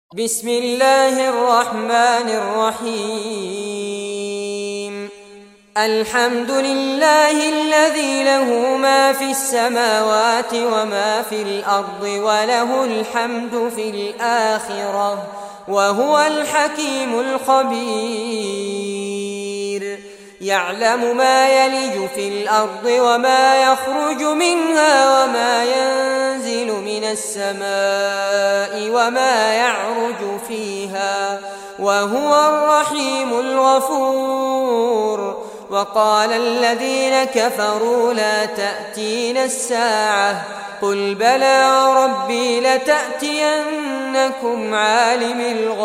بسم الله الرحمن الرحيم. الحمد لله الذي له ما في السماوات وما في الأرض وله الحمد في الآخرة وهو الحكيم الخبير. يعلم ما يلج في الأرض وما يخرج منها وما ينزل من السماء وما يعرج فيها وهو الرحيم الغفور. وقال الذين كفروا لا تأتينا الساعة قل بلى ربي لتأتينكم عالم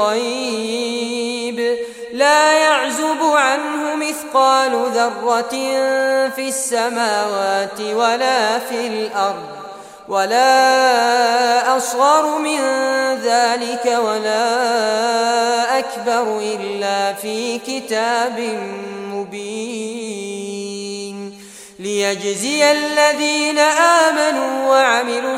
الغيب لا يعزب عنه مثقال ذرة في السماوات ولا في الأرض ولا أصغر من ذلك ولا أكبر إلا في كتاب مبين ليجزي الذين آمنوا وعملوا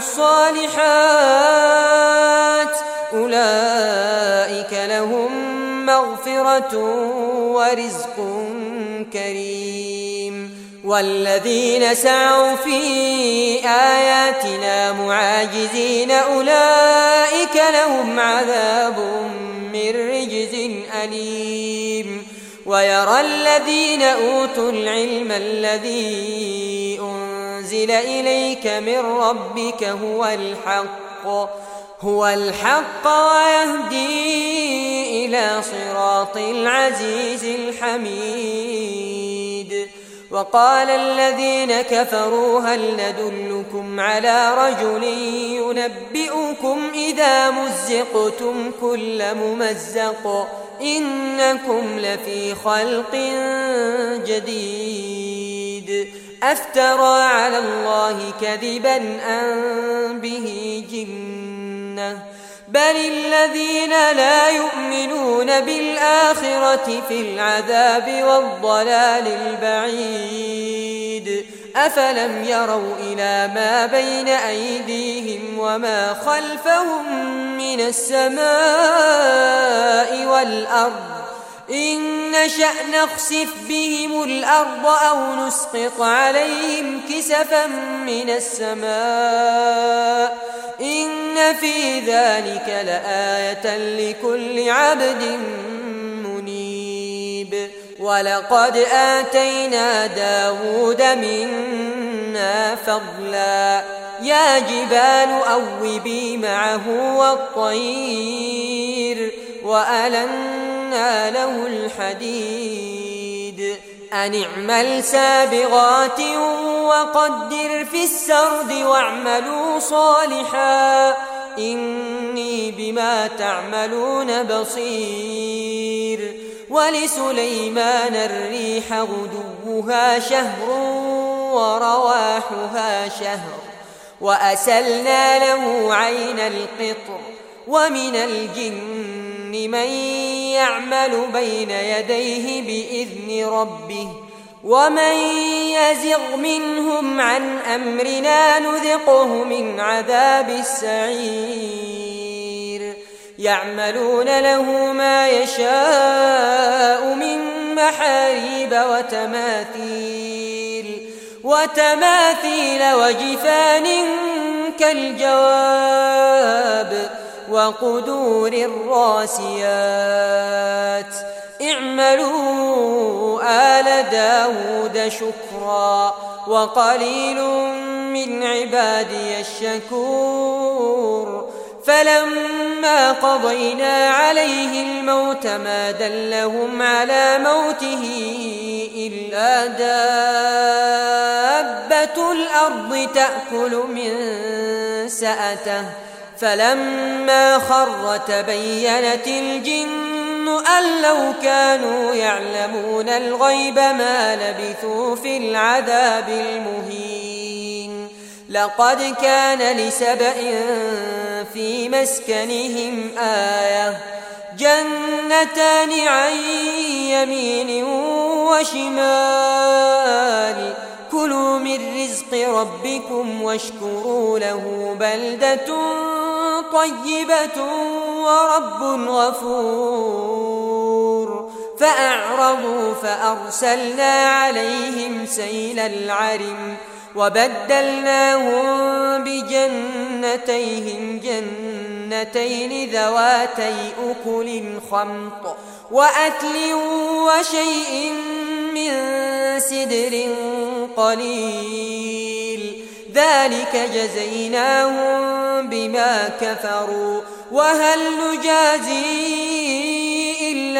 الصالحات أولئك لهم مغفرة ورزق كريم. والذين سعوا في آياتنا معاجزين أولئك لهم عذاب من رجز أليم. ويرى الذين أوتوا العلم الذي أنزل إليك من ربك هو الحق ويهدي إلى صراط العزيز الحميد. وقال الذين كفروا هل ندلكم على رجل ينبئكم إذا مزقتم كل ممزق إنكم لفي خلق جديد أفترى على الله كذبا أم به جنة بل الذين لا يؤمنون بالآخرة في العذاب والضلال البعيد. أفلم يروا إلى ما بين أيديهم وما خلفهم من السماء والأرض إن نشأ نخسف بهم الأرض أو نسقط عليهم كسفا من السماء إن في ذلك لآية لكل عبد منيب. ولقد آتينا داود منا فضلا يا جبال أوبي معه والطير وألنا له الحديد أن اعمل سابغات وقدر في السرد واعملوا صالحا إني بما تعملون بصير. ولسليمان الريح غدوها شهر ورواحها شهر وأسلنا له عين القطر ومن الجن من يعمل بين يديه بإذن ربه ومن يزغ منهم عن أمرنا نذقه من عذاب السعير. يعملون له ما يشاء من محاريب وتماثيل وجفان كالجواب وقدور الراسيات اعملوا آل داود شكرا وقليل من عبادي الشكور. فلما قضينا عليه الموت ما دلهم على موته إلا دابة الأرض تأكل من سأته فلما خر تبينت الجن أن لو كانوا يعلمون الغيب ما لبثوا في العذاب المهين. لقد كان لسبأ في مسكنهم آية جنتان عن يمين وشمال كلوا من رزق ربكم واشكروا له بلدة طيبة ورب غفور فأعرضوا فأرسلنا عليهم سيل العرم وبدلناهم بجنتيهم جنتين ذواتي أكل خمط وأكل وشيء من سدر قليل ذلك جزيناهم بما كفروا وهل نجازي إلا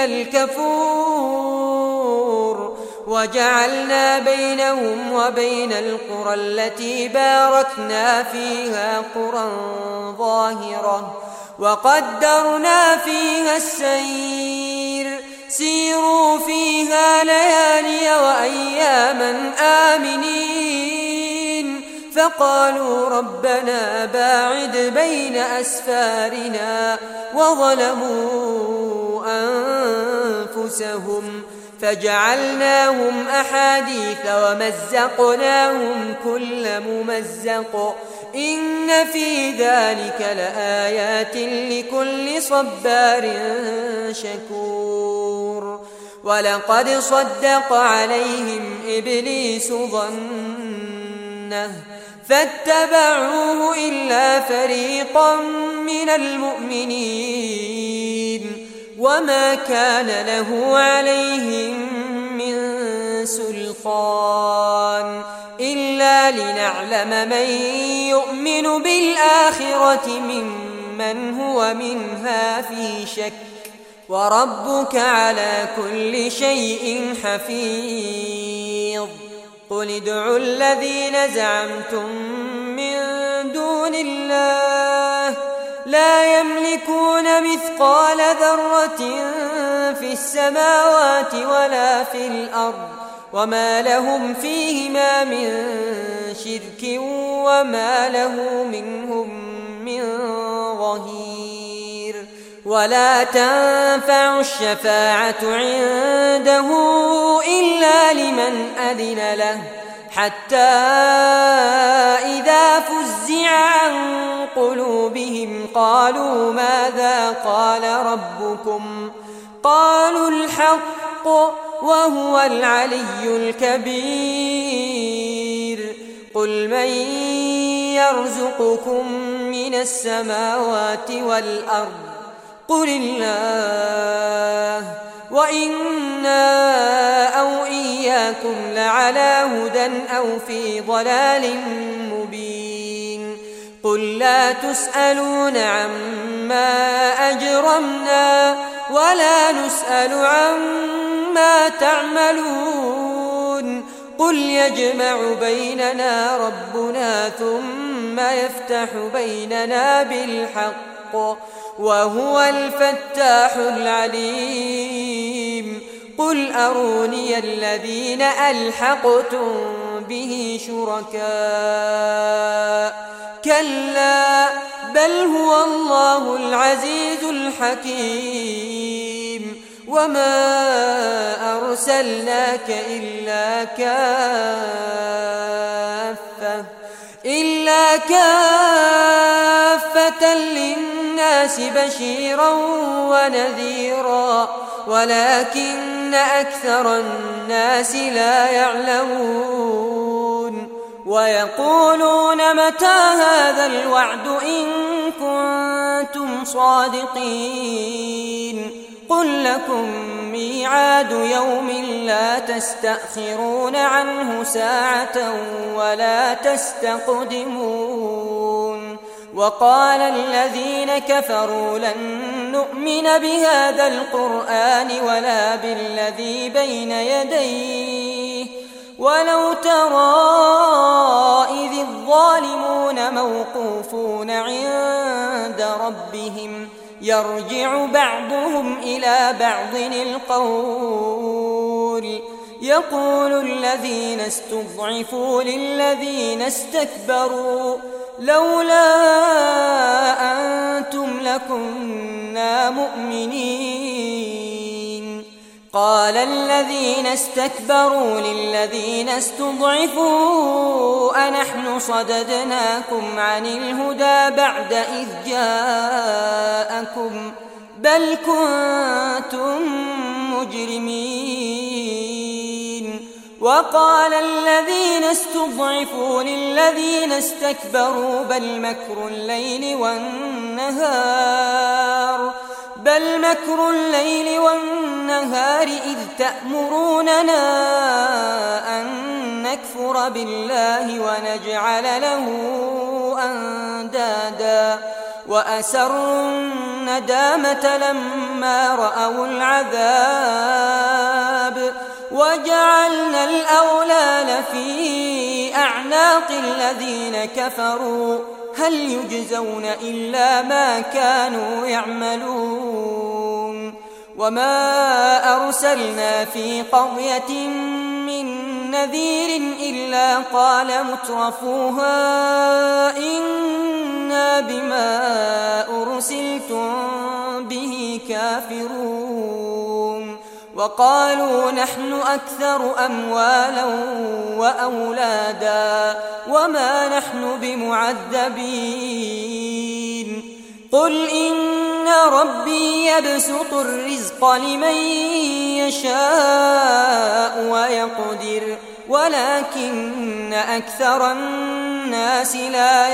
الكفور وجعلنا بينهم وبين القرى التي باركنا فيها قرى ظاهرة وقدرنا فيها السير سيروا فيها ليالي وأياما آمنين فقالوا ربنا باعد بين أسفارنا وظلموا أنفسهم فجعلناهم أحاديث ومزقناهم كل ممزق إن في ذلك لآيات لكل صبار شكور ولقد صدق عليهم إبليس ظنه فاتبعوه إلا فريقا من المؤمنين وما كان له عليهم من سلطان إلا لنعلم من يؤمن بالآخرة ممن هو منها في شك وربك على كل شيء حفيظ قل ادعوا الذين زعمتم من دون الله لا يملكون مثقال ذرة في السماوات ولا في الأرض وما لهم فيهما من شرك وما له منهم من ظهير ولا تنفع الشفاعة عنده إلا لمن أذن له حتى إذا فزع عن قلوبهم قالوا ماذا قال ربكم قالوا الحق وهو العلي الكبير قل من يرزقكم من السماوات والأرض قل الله وإنا أو إياكم لعلى هدى أو في ضلال مبين قل لا تسألون عما أجرمنا ولا نسأل عما تعملون قل يجمع بيننا ربنا ثم يفتح بيننا بالحق وهو الفتاح العليم قل أروني الذين ألحقتم به شركاء كلا بل هو الله العزيز الحكيم وما أرسلناك إلا كافة للناس بشيرا ونذيرا ولكن أكثر الناس لا يعلمون ويقولون متى هذا الوعد إن كنتم صادقين قل لكم ميعاد يوم لا تستأخرون عنه ساعة ولا تستقدمون وقال الذين كفروا لن نؤمن بهذا القرآن ولا بالذي بين يديه ولو ترى إذ الظالمون موقوفون عند ربهم يرجع بعضهم إلى بعض القول يقول الذين استضعفوا للذين استكبروا لولا أنتم لكنا مؤمنين قال الذين استكبروا للذين استضعفوا أنحن صددناكم عن الهدى بعد إذ جاءكم بل كنتم مجرمين. وقال الذين استضعفوا للذين استكبروا بل مكر الليل والنهار إذ تأمروننا أن نكفر بالله ونجعل له أندادا وأسروا الندامة لما رأوا العذاب وجعلنا الأغلال في أعناق الذين كفروا هل يجزون إلا ما كانوا يعملون. وما أرسلنا في قرية من نذير إلا قال مترفوها إنا بما أرسلتم به كافرون وقالوا نحن أكثر أموالا وأولادا وما نحن بمعذبين. قل إن ربي يبسط الرزق لمن يشاء ويقدر ولكن أكثر الناس لا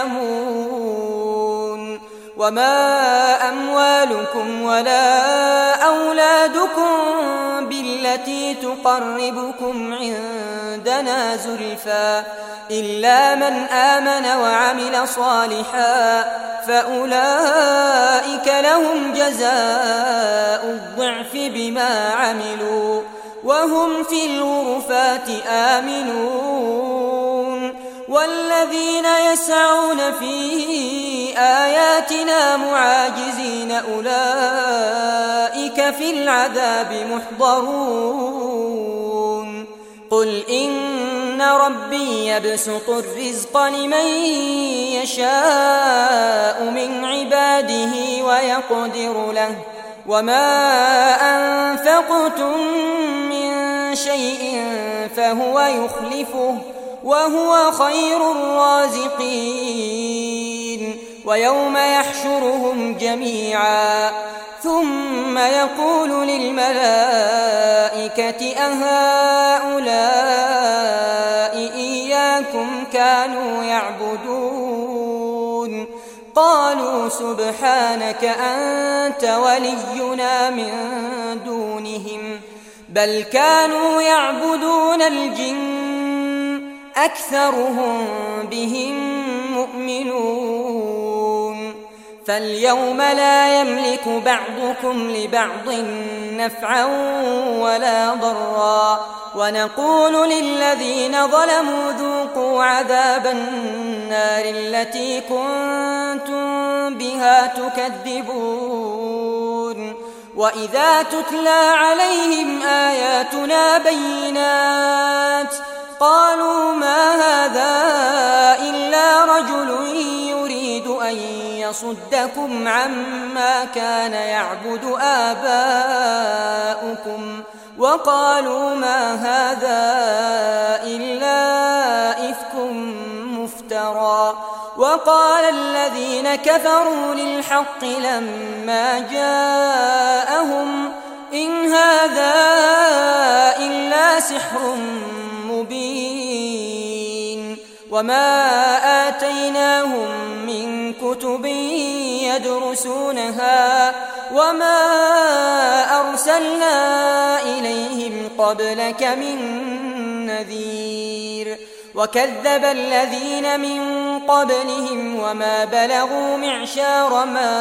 يعلمون. وما أموالكم ولا أولادكم بالتي تقربكم عندنا زلفى إلا من آمن وعمل صالحا فأولئك لهم جزاء الضعف بما عملوا وهم في الغرفات آمنون. والذين يسعون في آياتنا معاجزين أولئك في العذاب محضرون. قل إن ربي يبسط الرزق لمن يشاء من عباده ويقدر له وما أنفقتم من شيء فهو يخلفه وهو خير الرازقين. ويوم يحشرهم جميعا ثم يقول للملائكة أهؤلاء إياكم كانوا يعبدون قالوا سبحانك أنت ولينا من دونهم بل كانوا يعبدون الجن أكثرهم بهم مؤمنون. فاليوم لا يملك بعضكم لبعض نفعا ولا ضرا ونقول للذين ظلموا ذوقوا عذاب النار التي كنتم بها تكذبون. وإذا تتلى عليهم آياتنا بينات قالوا ما هذا إلا رجل يريد أن يصدكم عما كان يعبد آباؤكم وقالوا ما هذا إلا إفك مفترى. وقال الذين كفروا للحق لما جاءهم إن هذا إلا سحر مبين. وما آتيناهم من كتب يدرسونها وما أرسلنا إليهم قبلك من نذير. وكذب الذين من قبلهم وما بلغوا معشار ما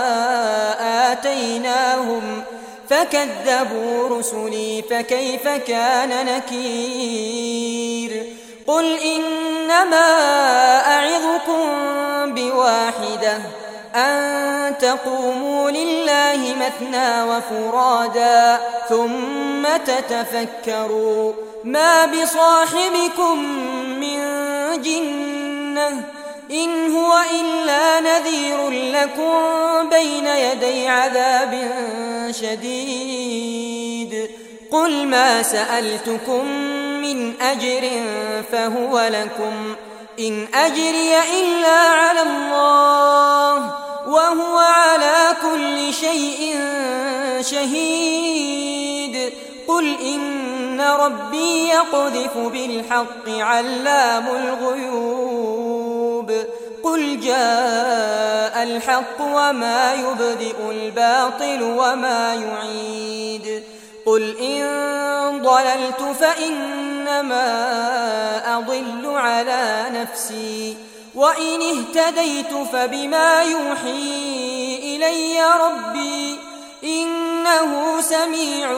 آتيناهم فكذبوا رسلي فكيف كان نكير. قل إنما أعظكم بواحدة أن تقوموا لله مثنى وفرادا ثم تتفكروا ما بصاحبكم من جنة إن هو إلا نذير لكم بين يدي عذاب شديد. قل ما سألتكم من أجر فهو لكم إن أجري إلا على الله وهو على كل شيء شهيد قل إن ربي يقذف بالحق علام الغيوب قل جاء الحق وما يبدئ الباطل وما يعيد قل إن ضللت فإنما أضل على نفسي وإن اهتديت فبما يوحي إلي ربي إنه سميع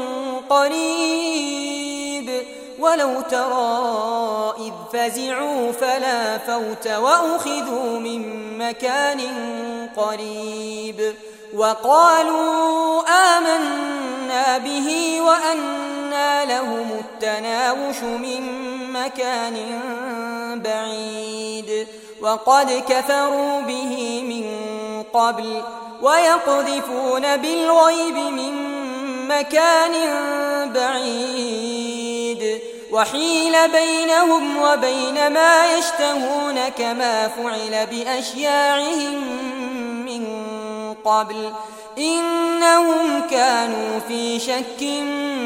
قريب ولو ترى إذ فزعوا فلا فوت وأخذوا من مكان قريب وقالوا آمنا به وأنى لهم التناوش من مكان بعيد وقد كفروا به من قبل ويقذفون بالغيب من مكان بعيد وحيل بينهم وبين ما يشتهون كما فعل بأشياعهم من قبل إنهم كانوا في شك